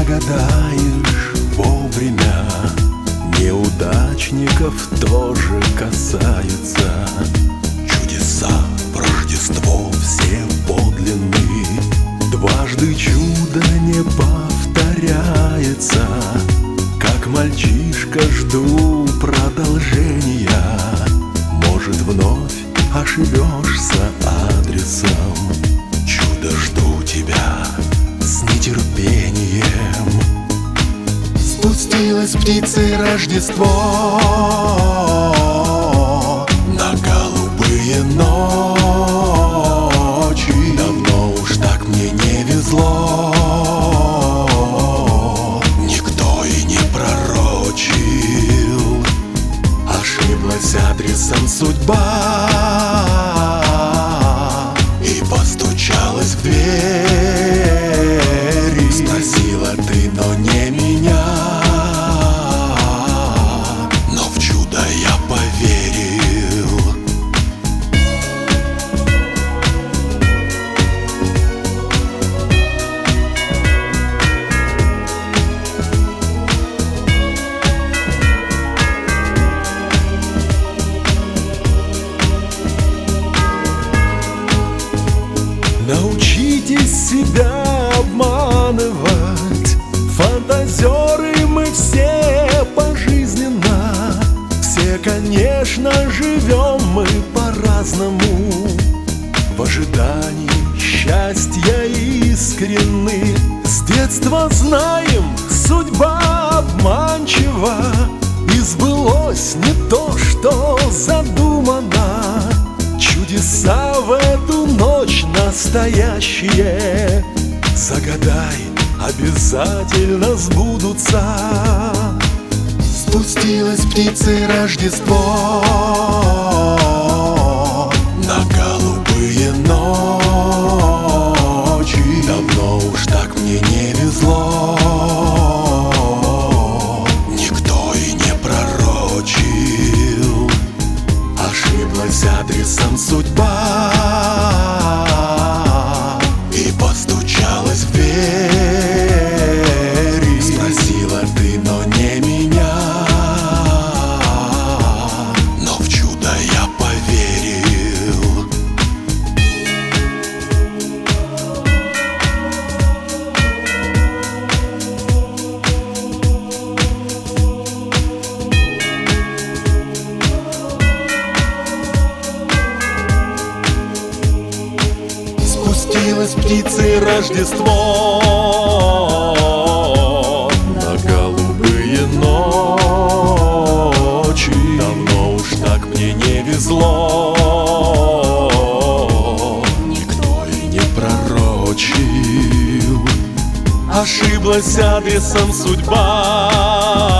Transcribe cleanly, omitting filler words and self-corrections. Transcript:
загадаешь вовремя, неудачников тоже касается. Чудеса в Рождество все подлинны, дважды чудо не повторяется. Как мальчишка жду продолжения, может, вновь ошибешься адресом. Чудо, жду тебя с нетерпением. Спустилась птицей Рождество на голубые ночи. Давно уж так мне не везло, никто и не пророчил. Ошиблась адресом судьба и постучалась в двери. Спросила ты, но не меня, но в чудо я поверил. Научитесь себя обманывать, фантазеры мы все пожизненно. Все, конечно, живем мы по-разному, в ожидании счастья искренны. С детства знаем, судьба обманчива, и сбылось не то, что задумано. Чудеса в эту ночь настоящие, загадай, обязательно сбудутся. Спустилась птицей Рождество на голубые ночи. Давно уж так мне не везло, никто и не пророчил. Ошиблась адресом судьба и постучалась в двери. Спросила ты, но не меня, но в чудо я поверил. Спустилась птицей Рождество на голубые ночи. Давно уж так мне не везло, никто и не пророчил. Ошиблась адресом судьба